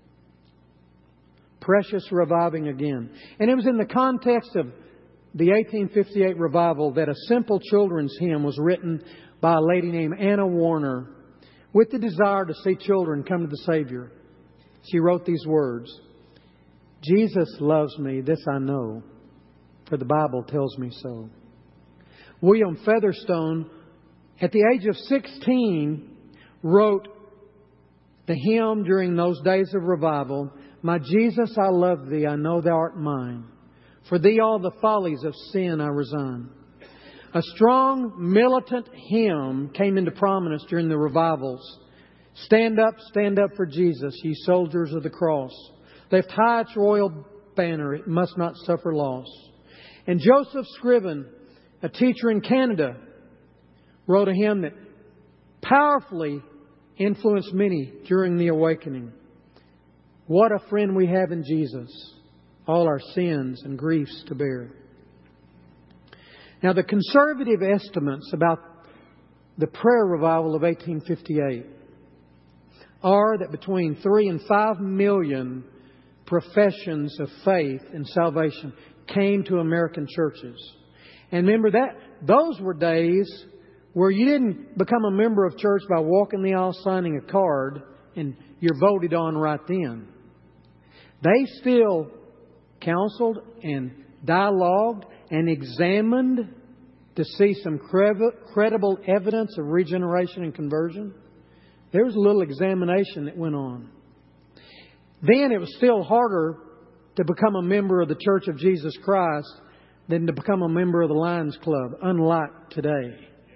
precious reviving again." And it was in the context of the eighteen fifty-eight revival that a simple children's hymn was written by a lady named Anna Warner with the desire to see children come to the Savior. She wrote these words, "Jesus loves me, this I know, for the Bible tells me so." William Featherstone, at the age of sixteen, wrote the hymn during those days of revival, "My Jesus, I love Thee, I know Thou art mine. For Thee all the follies of sin I resign." A strong, militant hymn came into prominence during the revivals. "Stand up, stand up for Jesus, ye soldiers of the cross. Lift high its royal banner, it must not suffer loss." And Joseph Scriven, a teacher in Canada, wrote a hymn that powerfully influenced many during the awakening. "What a friend we have in Jesus, all our sins and griefs to bear." Now, the conservative estimates about the prayer revival of eighteen fifty-eight are that between three and five million professions of faith and salvation came to American churches. And remember that those were days where you didn't become a member of church by walking the aisle, signing a card, and you're voted on right then. They still counseled and dialogued and examined to see some credible evidence of regeneration and conversion. There was a little examination that went on. Then it was still harder to become a member of the Church of Jesus Christ than to become a member of the Lions Club, unlike today.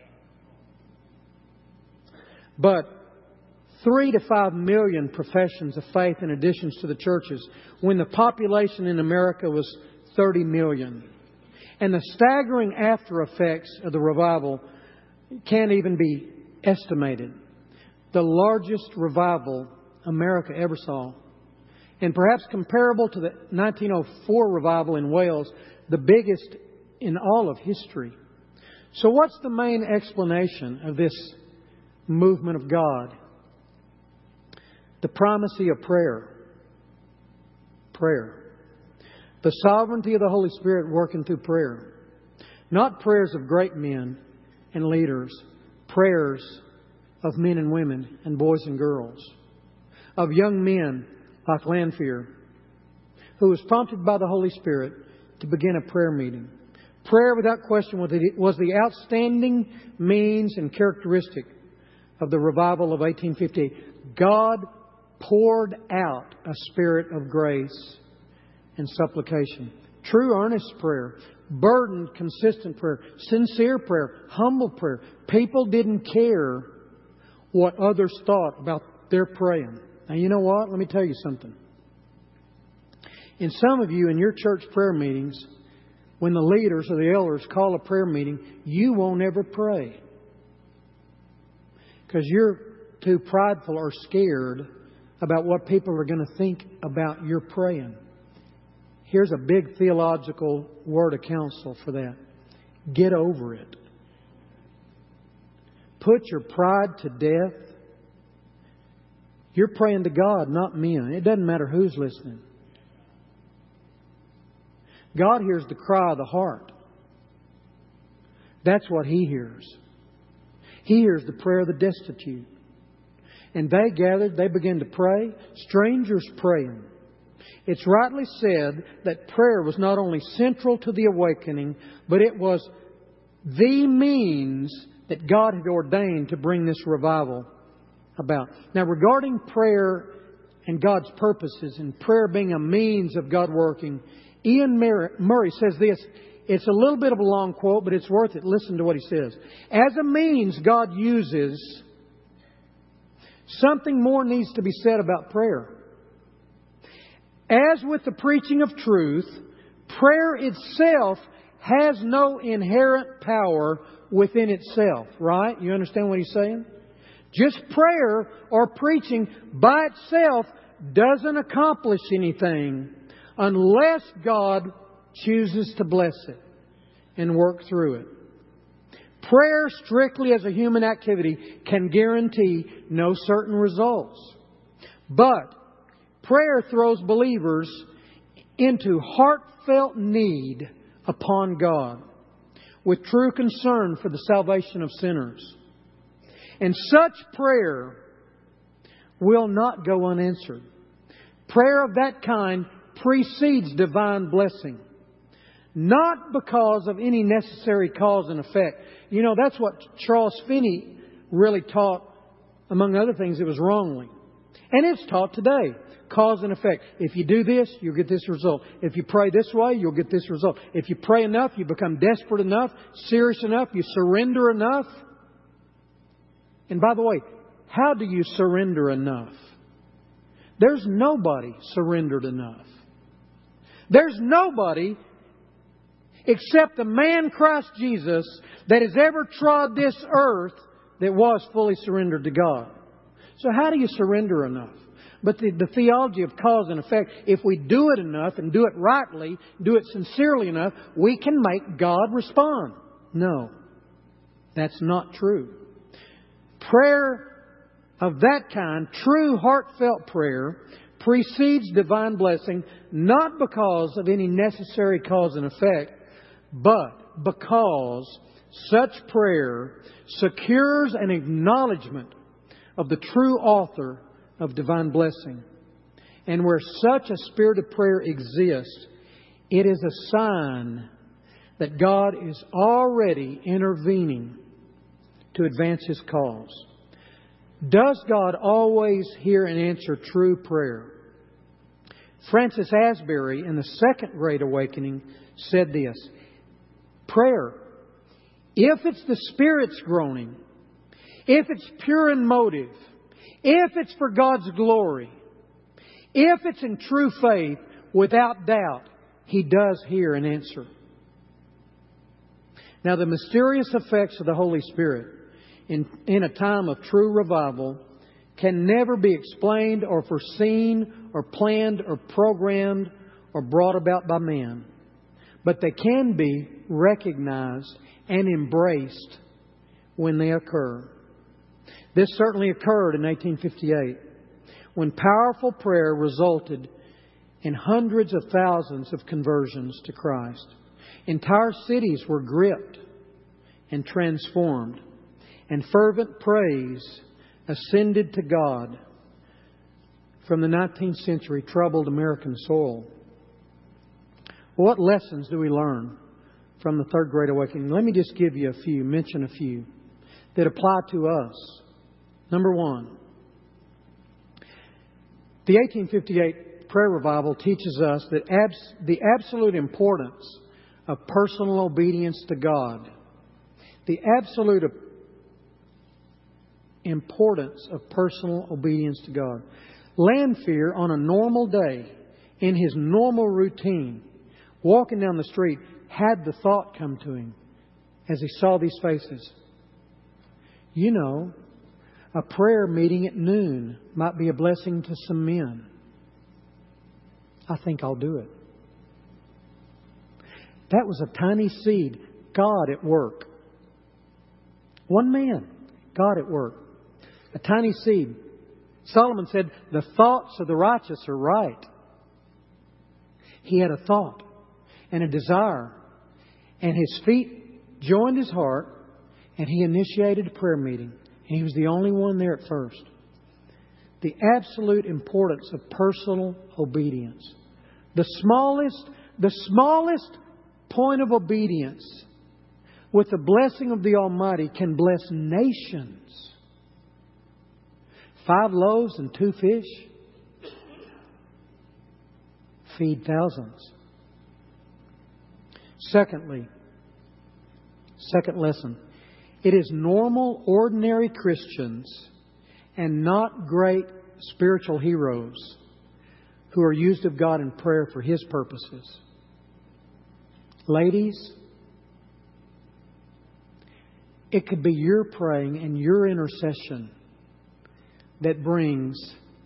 But three to five million professions of faith in additions to the churches when the population in America was thirty million. And the staggering after effects of the revival can't even be estimated. The largest revival America ever saw. And perhaps comparable to the nineteen oh four revival in Wales, the biggest in all of history. So what's the main explanation of this movement of God? The primacy of prayer. Prayer. The sovereignty of the Holy Spirit working through prayer. Not prayers of great men and leaders. Prayers of men and women and boys and girls. Of young men like Lanphier, who was prompted by the Holy Spirit to begin a prayer meeting. Prayer, without question, was the outstanding means and characteristic of the revival of eighteen fifty-eight. God poured out a spirit of grace and supplication. True, earnest prayer. Burdened, consistent prayer. Sincere prayer. Humble prayer. People didn't care what others thought about their praying. Now, you know what? Let me tell you something. In some of you, in your church prayer meetings, when the leaders or the elders call a prayer meeting, you won't ever pray. Because you're too prideful or scared about what people are going to think about your praying. Here's a big theological word of counsel for that. Get over it. Put your pride to death. You're praying to God, not men. It doesn't matter who's listening. God hears the cry of the heart. That's what He hears. He hears the prayer of the destitute. And they gathered, they began to pray. Strangers praying. It's rightly said that prayer was not only central to the awakening, but it was the means that God had ordained to bring this revival about. Now, regarding prayer and God's purposes and prayer being a means of God working, Ian Murray says this. It's a little bit of a long quote, but it's worth it. Listen to what he says. As a means God uses, something more needs to be said about prayer. As with the preaching of truth, prayer itself has no inherent power within itself. Right? You understand what he's saying? Just prayer or preaching by itself doesn't accomplish anything unless God chooses to bless it and work through it. Prayer, strictly as a human activity, can guarantee no certain results. But prayer throws believers into heartfelt need upon God with true concern for the salvation of sinners. And such prayer will not go unanswered. Prayer of that kind precedes divine blessing. Not because of any necessary cause and effect. You know, that's what Charles Finney really taught, among other things. It was wrongly. And it's taught today. Cause and effect. If you do this, you'll get this result. If you pray this way, you'll get this result. If you pray enough, you become desperate enough, serious enough, you surrender enough. And by the way, how do you surrender enough? There's nobody surrendered enough. There's nobody except the man Christ Jesus that has ever trod this earth that was fully surrendered to God. So how do you surrender enough? But the, the theology of cause and effect, if we do it enough and do it rightly, do it sincerely enough, we can make God respond. No, that's not true. Prayer of that kind, true heartfelt prayer, precedes divine blessing, not because of any necessary cause and effect, but because such prayer secures an acknowledgement of the true author of divine blessing. And where such a spirit of prayer exists, it is a sign that God is already intervening to advance His cause. Does God always hear and answer true prayer? Francis Asbury, in the Second Great Awakening, said this: prayer, if it's the Spirit's groaning, if it's pure in motive, if it's for God's glory, if it's in true faith, without doubt, He does hear and answer. Now, the mysterious effects of the Holy Spirit in, in a time of true revival can never be explained or foreseen or planned or programmed or brought about by man. But they can be recognized and embraced when they occur. This certainly occurred in eighteen fifty-eight, when powerful prayer resulted in hundreds of thousands of conversions to Christ. Entire cities were gripped and transformed, and fervent praise ascended to God from the nineteenth century troubled American soil. What lessons do we learn from the Third Great Awakening? Let me just give you a few, mention a few that apply to us. Number one, the eighteen fifty-eight prayer revival teaches us that abs- the absolute importance of personal obedience to God. The absolute importance of personal obedience to God. Lanphier, on a normal day, in his normal routine, walking down the street, had the thought come to him as he saw these faces. You know, a prayer meeting at noon might be a blessing to some men. I think I'll do it. That was a tiny seed. God at work. One man. God at work. A tiny seed. Solomon said, the thoughts of the righteous are right. He had a thought and a desire. And his feet joined his heart. And he initiated a prayer meeting. And he was the only one there at first. The absolute importance of personal obedience. The smallest, the smallest point of obedience with the blessing of the Almighty can bless nations. Five loaves and two fish feed thousands. Secondly, second lesson. It is normal, ordinary Christians and not great spiritual heroes who are used of God in prayer for His purposes. Ladies, It could be your praying and your intercession that brings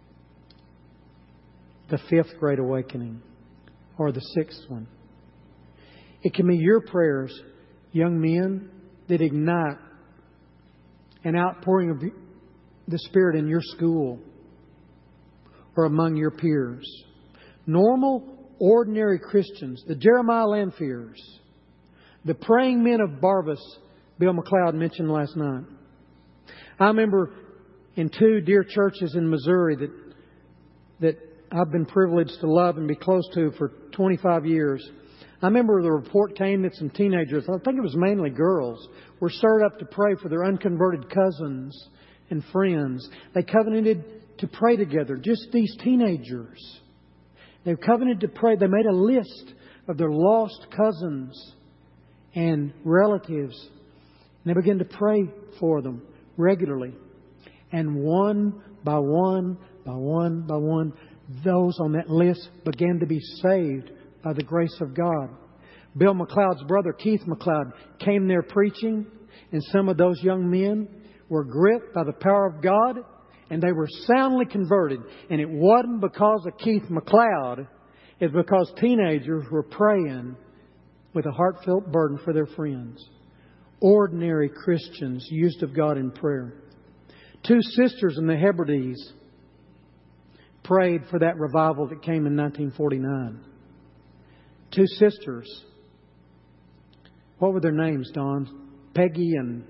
the fifth Great Awakening or the sixth one. It can be your prayers, young men, that ignite an outpouring of the Spirit in your school or among your peers. Normal, ordinary Christians, the Jeremiah Lanphiers, the praying men of Barvas, Bill McLeod mentioned last night. I remember in two dear churches in Missouri that that I've been privileged to love and be close to for twenty-five years. I remember the report came that some teenagers, I think it was mainly girls, were stirred up to pray for their unconverted cousins and friends. They covenanted to pray together, just these teenagers. They covenanted to pray. They made a list of their lost cousins and relatives. And they began to pray for them regularly. And one by one, by one, by one, those on that list began to be saved by the grace of God. Bill McLeod's brother, Keith McLeod, came there preaching, and some of those young men were gripped by the power of God, and they were soundly converted. And it wasn't because of Keith McLeod. It's because teenagers were praying with a heartfelt burden for their friends. Ordinary Christians used of God in prayer. Two sisters in the Hebrides prayed for that revival that came in nineteen forty-nine. Two sisters. What were their names, Don? Peggy and...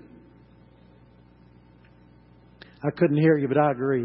I couldn't hear you, but I agree.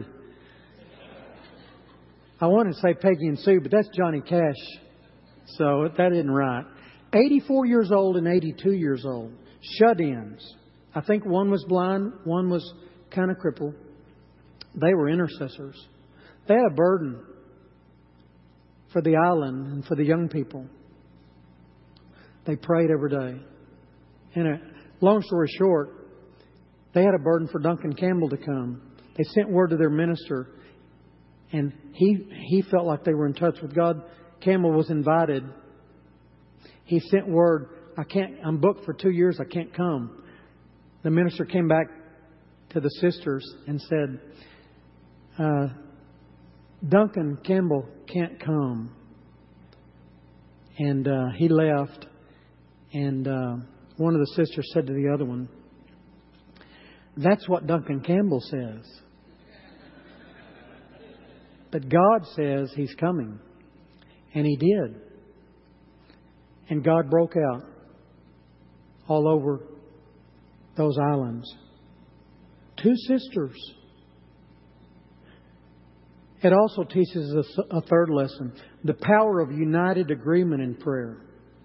I wanted to say Peggy and Sue, but that's Johnny Cash. So that isn't right. eighty-four years old and eighty-two years old. Shut-ins. I think one was blind, one was kind of crippled. They were intercessors. They had a burden for the island and for the young people. They prayed every day. And a long story short, they had a burden for Duncan Campbell to come. They sent word to their minister, and he he felt like they were in touch with God. Campbell was invited. He sent word, I can't, I'm booked for two years, I can't come. The minister came back to the sisters and said, uh, Duncan Campbell can't come. And uh, he left. And uh, one of the sisters said to the other one, that's what Duncan Campbell says. But God says He's coming. And He did. And God broke out all over those islands. Two sisters. It also teaches us a third lesson. The power of united agreement in prayer.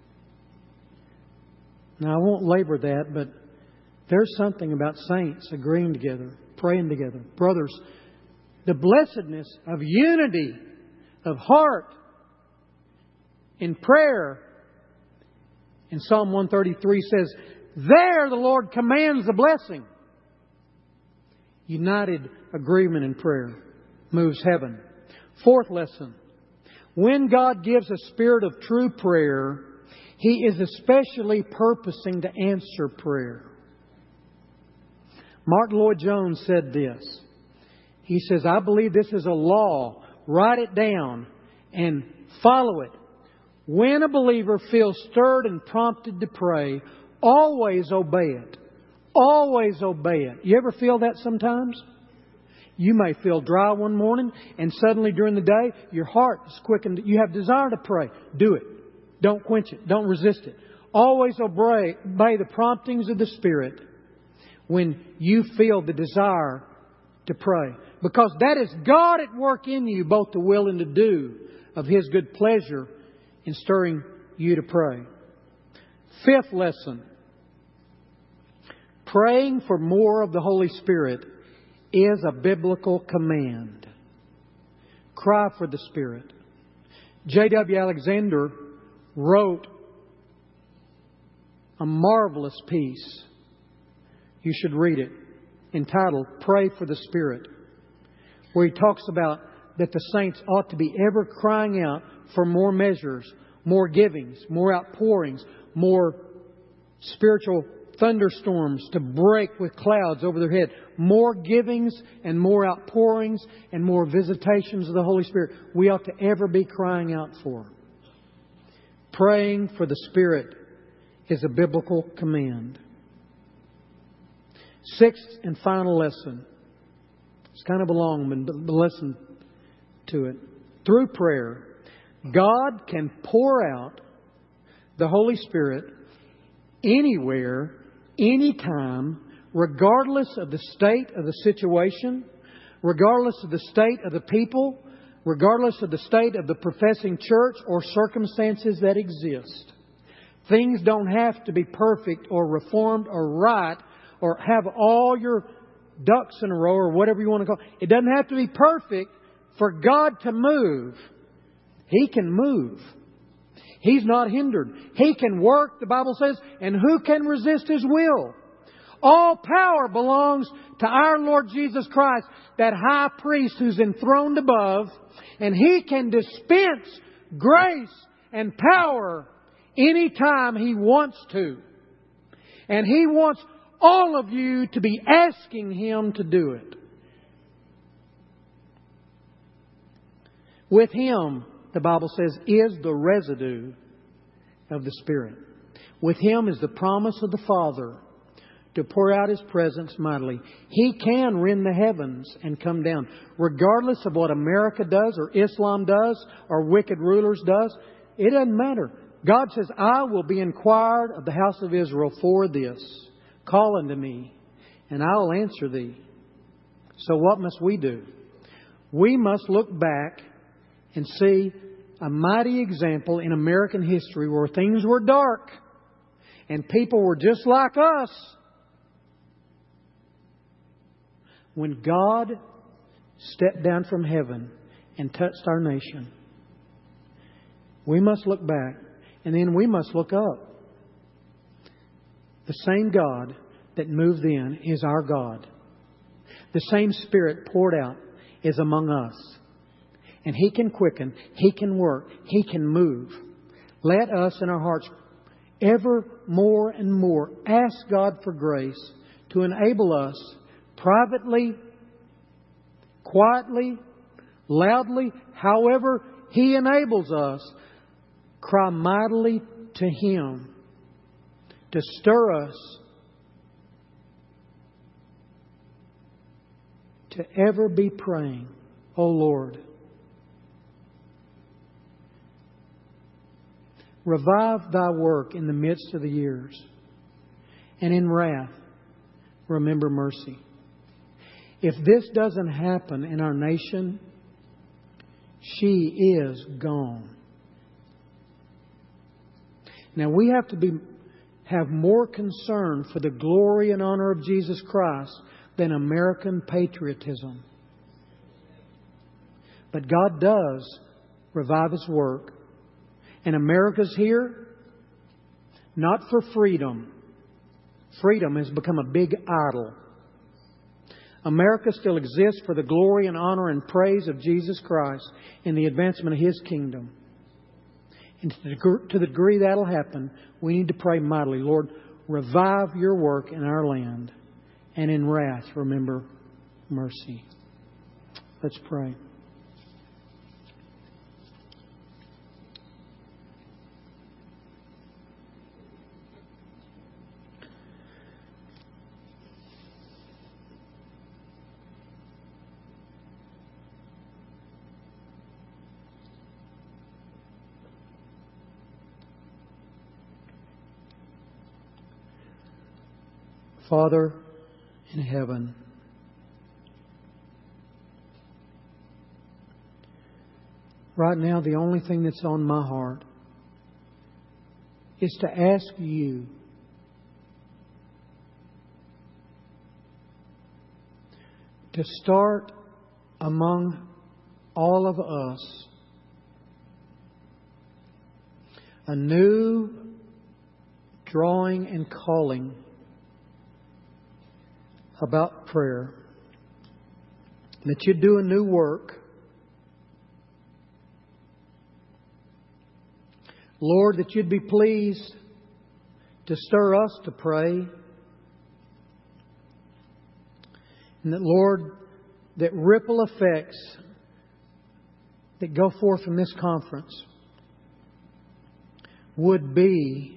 Now, I won't labor that, but there's something about saints agreeing together, praying together. Brothers, the blessedness of unity of heart in prayer. In Psalm one thirty-three says, there the Lord commands the blessing. United agreement in prayer moves heaven. Fourth lesson. When God gives a spirit of true prayer, He is especially purposing to answer prayer. Martin Lloyd-Jones said this. He says, I believe this is a law. Write it down and follow it. When a believer feels stirred and prompted to pray, always obey it. Always obey it. You ever feel that sometimes? You may feel dry one morning and suddenly during the day your heart is quickened. You have desire to pray. Do it. Don't quench it. Don't resist it. Always obey, obey the promptings of the Spirit when you feel the desire to pray. Because that is God at work in you, both to will and to do of His good pleasure in stirring you to pray. Fifth lesson. Praying for more of the Holy Spirit is a biblical command. Cry for the Spirit. J W Alexander wrote a marvelous piece. You should read it. Entitled, Pray for the Spirit. Where he talks about that the saints ought to be ever crying out for more measures, more givings, more outpourings, more spiritual thunderstorms to break with clouds over their head. More givings and more outpourings and more visitations of the Holy Spirit we ought to ever be crying out for. Praying for the Spirit is a biblical command. Sixth and final lesson. It's kind of a long one, but listen to it. Through prayer, God can pour out the Holy Spirit anywhere, anytime, regardless of the state of the situation, regardless of the state of the people, regardless of the state of the professing church or circumstances that exist. Things don't have to be perfect or reformed or right or have all your ducks in a row or whatever you want to call it. It doesn't have to be perfect for God to move. He can move. He's not hindered. He can work, the Bible says, and who can resist His will? All power belongs to our Lord Jesus Christ, that high priest who's enthroned above, and He can dispense grace and power anytime He wants to. And He wants all of you to be asking Him to do it. With Him, the Bible says, is the residue of the Spirit. With Him is the promise of the Father to pour out His presence mightily. He can rend the heavens and come down. Regardless of what America does or Islam does or wicked rulers does, it doesn't matter. God says, I will be inquired of the house of Israel for this. Call unto me, and I will answer thee. So what must we do? We must look back and see a mighty example in American history where things were dark and people were just like us. When God stepped down from heaven and touched our nation, we must look back and then we must look up. The same God that moved in is our God. The same Spirit poured out is among us. And He can quicken, He can work, He can move. Let us in our hearts ever more and more ask God for grace to enable us privately, quietly, loudly, however He enables us, cry mightily to Him to stir us to ever be praying, O Lord, revive Thy work in the midst of the years, and in wrath, remember mercy. If this doesn't happen in our nation, she is gone. Now we have to be have more concern for the glory and honor of Jesus Christ than American patriotism. But God does revive His work. And America's here not for freedom. Freedom has become a big idol. America still exists for the glory and honor and praise of Jesus Christ in the advancement of His kingdom. And to the, to the degree that'll happen, we need to pray mightily, Lord, revive Your work in our land, and in wrath, remember mercy. Let's pray. Father in heaven, right now the only thing that's on my heart is to ask You to start among all of us a new drawing and calling about prayer. That You'd do a new work. Lord, that You'd be pleased to stir us to pray And that, Lord, that ripple effects that go forth from this conference would be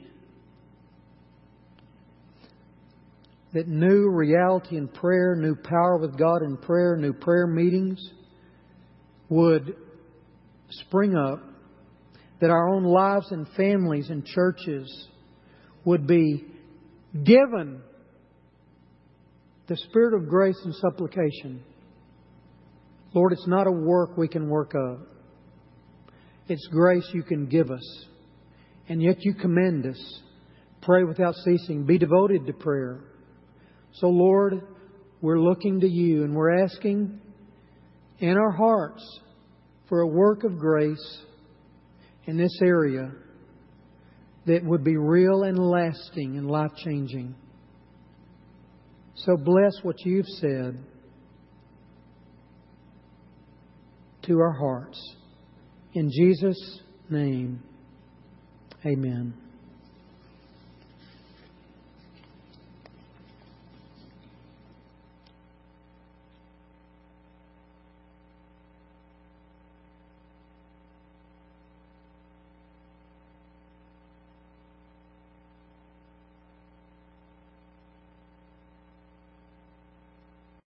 that new reality in prayer, new power with God in prayer, new prayer meetings would spring up. That our own lives and families and churches would be given the spirit of grace and supplication. Lord, it's not a work we can work of. It's grace You can give us. And yet You commend us. Pray without ceasing. Be devoted to prayer. So Lord, we're looking to You and we're asking in our hearts for a work of grace in this area that would be real and lasting and life-changing. So bless what You've said to our hearts. In Jesus' name, amen.